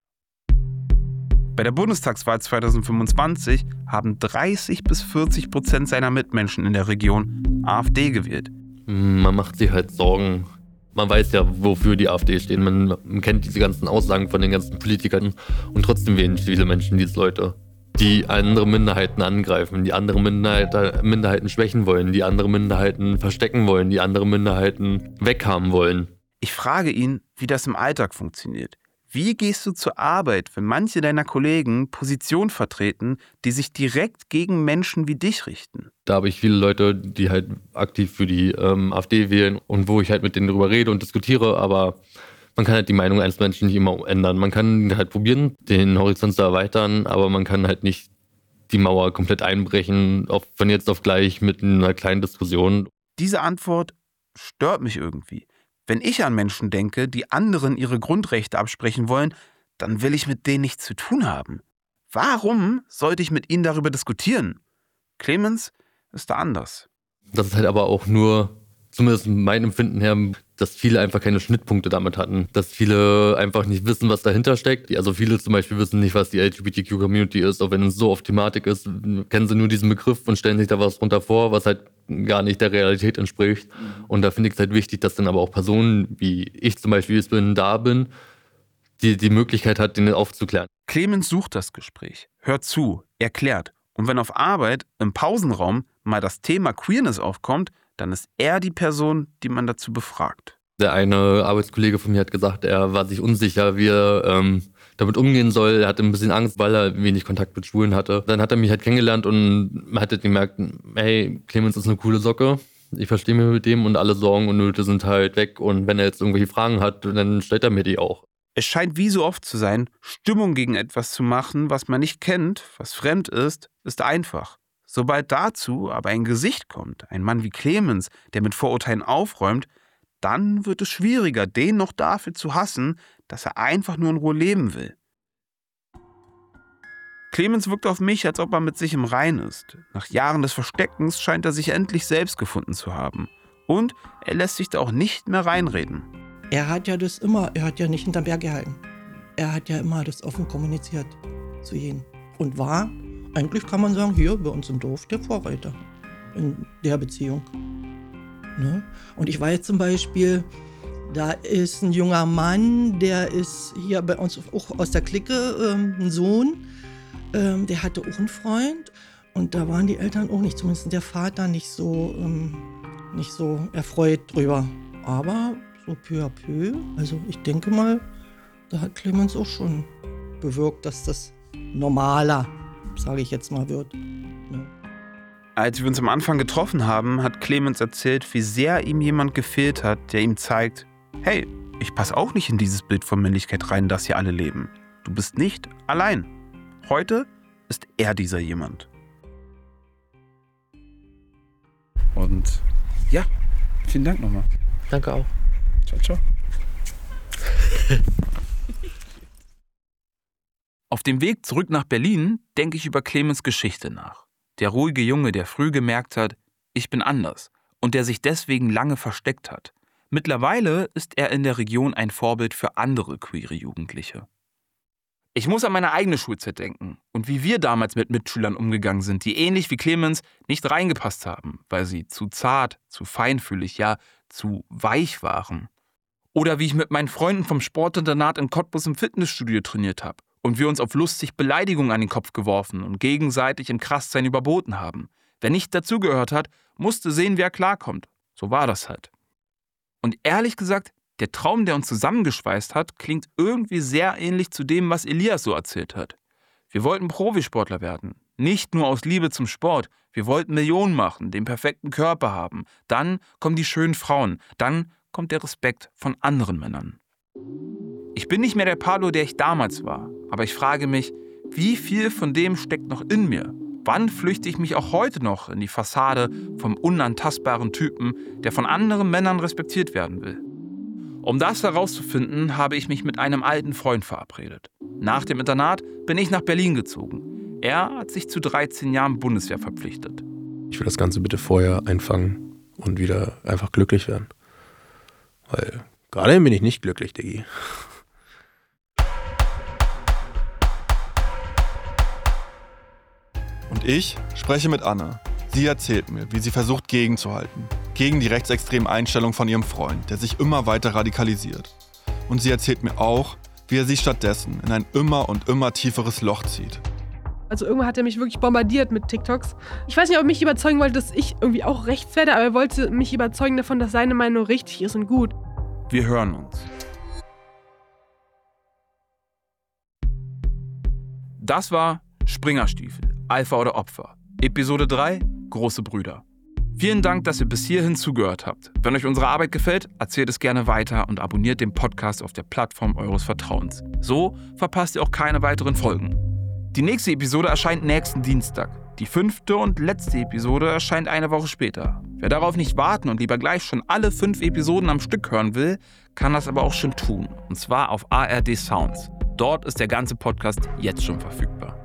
Bei der Bundestagswahl 2025 haben 30-40% seiner Mitmenschen in der Region AfD gewählt. Man macht sich halt Sorgen. Man weiß ja, wofür die AfD stehen. Man kennt diese ganzen Aussagen von den ganzen Politikern. Und trotzdem wählen viele Menschen diese Leute, die andere Minderheiten angreifen, die andere Minderheiten schwächen wollen, die andere Minderheiten verstecken wollen, die andere Minderheiten weghaben wollen. Ich frage ihn, wie das im Alltag funktioniert. Wie gehst du zur Arbeit, wenn manche deiner Kollegen Positionen vertreten, die sich direkt gegen Menschen wie dich richten? Da habe ich viele Leute, die halt aktiv für die AfD wählen und wo ich halt mit denen darüber rede und diskutiere, aber man kann halt die Meinung eines Menschen nicht immer ändern. Man kann halt probieren, den Horizont zu erweitern, aber man kann halt nicht die Mauer komplett einbrechen, von jetzt auf gleich mit einer kleinen Diskussion. Diese Antwort stört mich irgendwie. Wenn ich an Menschen denke, die anderen ihre Grundrechte absprechen wollen, dann will ich mit denen nichts zu tun haben. Warum sollte ich mit ihnen darüber diskutieren? Clemens ist da anders. Das ist halt aber auch nur, zumindest mein Empfinden her, dass viele einfach keine Schnittpunkte damit hatten. Dass viele einfach nicht wissen, was dahinter steckt. Also viele zum Beispiel wissen nicht, was die LGBTQ-Community ist, auch wenn es so oft Thematik ist, kennen sie nur diesen Begriff und stellen sich da was drunter vor, was halt gar nicht der Realität entspricht. Und da finde ich es halt wichtig, dass dann aber auch Personen, wie ich zum Beispiel jetzt bin, die Möglichkeit hat, denen aufzuklären. Clemens sucht das Gespräch, hört zu, erklärt. Und wenn auf Arbeit, im Pausenraum, mal das Thema Queerness aufkommt, dann ist er die Person, die man dazu befragt. Der eine Arbeitskollege von mir hat gesagt, er war sich unsicher, wie er damit umgehen soll. Er hatte ein bisschen Angst, weil er wenig Kontakt mit Schwulen hatte. Dann hat er mich halt kennengelernt und man hat halt gemerkt, hey, Clemens ist eine coole Socke. Ich verstehe mich mit dem und alle Sorgen und Nöte sind halt weg. Und wenn er jetzt irgendwelche Fragen hat, dann stellt er mir die auch. Es scheint wie so oft zu sein, Stimmung gegen etwas zu machen, was man nicht kennt, was fremd ist einfach. Sobald dazu aber ein Gesicht kommt, ein Mann wie Clemens, der mit Vorurteilen aufräumt, dann wird es schwieriger, den noch dafür zu hassen, dass er einfach nur in Ruhe leben will. Clemens wirkt auf mich, als ob er mit sich im Reinen ist. Nach Jahren des Versteckens scheint er sich endlich selbst gefunden zu haben. Und er lässt sich da auch nicht mehr reinreden. Er hat ja nicht hinterm Berg gehalten. Er hat ja immer das offen kommuniziert zu jedem. Und war, eigentlich kann man sagen, hier bei uns im Dorf der Vorreiter in der Beziehung. Ne? Und ich weiß zum Beispiel, da ist ein junger Mann, der ist hier bei uns auch aus der Clique, ein Sohn, der hatte auch einen Freund. Und da waren die Eltern auch nicht, zumindest der Vater, nicht so erfreut drüber. Aber so peu à peu, also ich denke mal, da hat Clemens auch schon bewirkt, dass das normaler, sage ich jetzt mal, wird. Ne? Als wir uns am Anfang getroffen haben, hat Clemens erzählt, wie sehr ihm jemand gefehlt hat, der ihm zeigt, hey, ich passe auch nicht in dieses Bild von Männlichkeit rein, das hier alle leben. Du bist nicht allein. Heute ist er dieser jemand. Und ja, vielen Dank nochmal. Danke auch. Ciao, ciao. Auf dem Weg zurück nach Berlin denke ich über Clemens Geschichte nach. Der ruhige Junge, der früh gemerkt hat, ich bin anders und der sich deswegen lange versteckt hat. Mittlerweile ist er in der Region ein Vorbild für andere queere Jugendliche. Ich muss an meine eigene Schulzeit denken und wie wir damals mit Mitschülern umgegangen sind, die ähnlich wie Clemens nicht reingepasst haben, weil sie zu zart, zu feinfühlig, ja, zu weich waren. Oder wie ich mit meinen Freunden vom Sportinternat in Cottbus im Fitnessstudio trainiert habe und wir uns auf lustig Beleidigungen an den Kopf geworfen und gegenseitig im Krasssein überboten haben. Wer nicht dazugehört hat, musste sehen, wer klarkommt. So war das halt. Und ehrlich gesagt, der Traum, der uns zusammengeschweißt hat, klingt irgendwie sehr ähnlich zu dem, was Elias so erzählt hat. Wir wollten Profisportler werden. Nicht nur aus Liebe zum Sport. Wir wollten Millionen machen, den perfekten Körper haben. Dann kommen die schönen Frauen. Dann kommt der Respekt von anderen Männern. Ich bin nicht mehr der Pablo, der ich damals war, aber ich frage mich, wie viel von dem steckt noch in mir? Wann flüchte ich mich auch heute noch in die Fassade vom unantastbaren Typen, der von anderen Männern respektiert werden will? Um das herauszufinden, habe ich mich mit einem alten Freund verabredet. Nach dem Internat bin ich nach Berlin gezogen. Er hat sich zu 13 Jahren Bundeswehr verpflichtet. Ich will das Ganze bitte vorher einfangen und wieder einfach glücklich werden. Weil gerade bin ich nicht glücklich, Diggi. Und ich spreche mit Anne. Sie erzählt mir, wie sie versucht gegenzuhalten. Gegen die rechtsextremen Einstellungen von ihrem Freund, der sich immer weiter radikalisiert. Und sie erzählt mir auch, wie er sie stattdessen in ein immer und immer tieferes Loch zieht. Also irgendwann hat er mich wirklich bombardiert mit TikToks. Ich weiß nicht, ob er mich überzeugen wollte, dass ich irgendwie auch rechts werde, aber er wollte mich überzeugen davon, dass seine Meinung richtig ist und gut. Wir hören uns. Das war Springerstiefel, Alpha oder Opfer. Episode 3, Große Brüder. Vielen Dank, dass ihr bis hierhin zugehört habt. Wenn euch unsere Arbeit gefällt, erzählt es gerne weiter und abonniert den Podcast auf der Plattform eures Vertrauens. So verpasst ihr auch keine weiteren Folgen. Die nächste Episode erscheint nächsten Dienstag. Die 5. und letzte Episode erscheint eine Woche später. Wer darauf nicht warten und lieber gleich schon alle 5 Episoden am Stück hören will, kann das aber auch schon tun. Und zwar auf ARD Sounds. Dort ist der ganze Podcast jetzt schon verfügbar.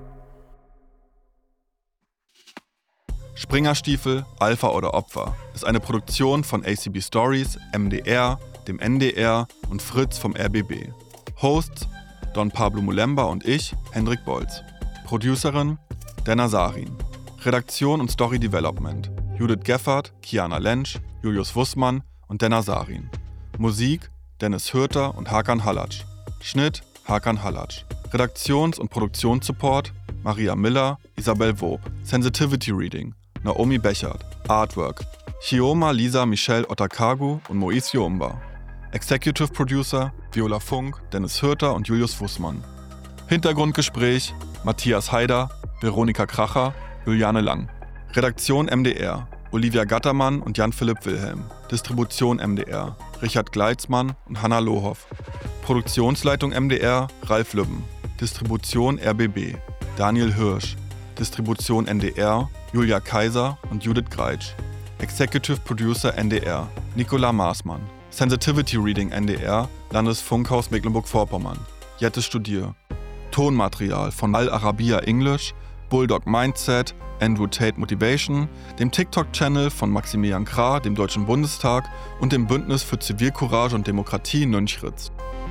Springerstiefel, Alpha oder Opfer ist eine Produktion von ACB Stories, MDR, dem NDR und Fritz vom RBB. Hosts Don Pablo Mulemba und ich, Hendrik Bolz. Producerin Denna Sarin. Redaktion und Story Development Judith Geffert, Kiana Lentsch, Julius Wussmann und Denna Sarin. Musik Dennis Hürter und Hakan Halatsch. Schnitt Hakan Halatsch. Redaktions- und Produktionssupport Maria Miller, Isabel Wob. Sensitivity Reading Naomi Bechert. Artwork Chioma Lisa Michelle Otakagu und Moise Jomba. Executive Producer Viola Funk, Dennis Hürter und Julius Wussmann. Hintergrundgespräch Matthias Haider, Veronika Kracher, Juliane Lang. Redaktion MDR Olivia Gattermann und Jan-Philipp Wilhelm. Distribution MDR Richard Gleitzmann und Hanna Lohoff. Produktionsleitung MDR Ralf Lübben. Distribution RBB Daniel Hirsch. Distribution NDR Julia Kaiser und Judith Greitsch. Executive Producer NDR Nicola Maßmann. Sensitivity Reading NDR Landesfunkhaus Mecklenburg-Vorpommern. Jette Studier. Tonmaterial von Al Arabiya English, Bulldog Mindset, Andrew Tate Motivation, dem TikTok-Channel von Maximilian Krah, dem Deutschen Bundestag und dem Bündnis für Zivilcourage und Demokratie Nünchritz.